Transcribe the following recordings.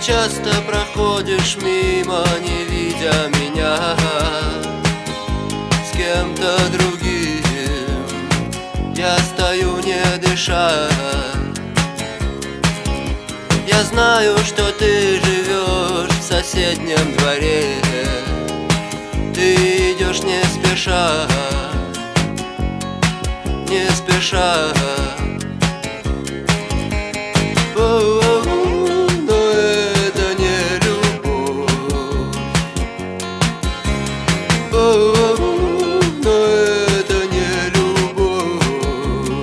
часто проходишь мимо, не видя меня с кем-то другим. Я стою, не дыша. Я знаю, что ты живешь в соседнем дворе. Ты идешь не спеша, не спеша. Но это не любовь. Но это не любовь.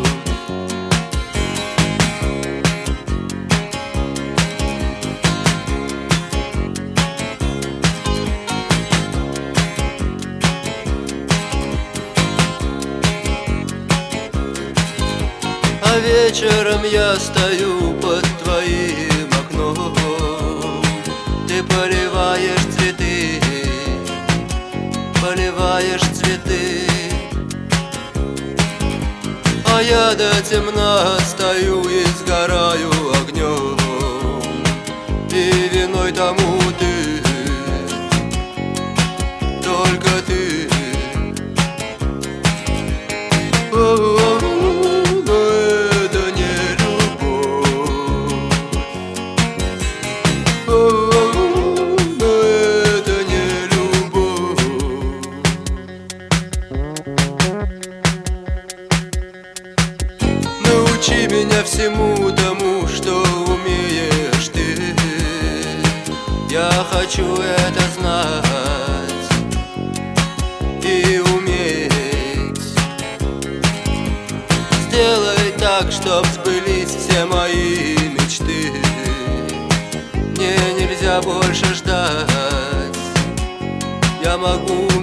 А вечером я стою под твоим окном. Ты поливаешь цветы, поливаешь цветы. А я до темна стою и сгораю огнем. И виной тому ты, только ты. Научи меня всему тому, что умеешь ты. Я хочу это знать и уметь. Сделай так, чтоб сбылись все мои мечты. Мне нельзя больше ждать. Я могу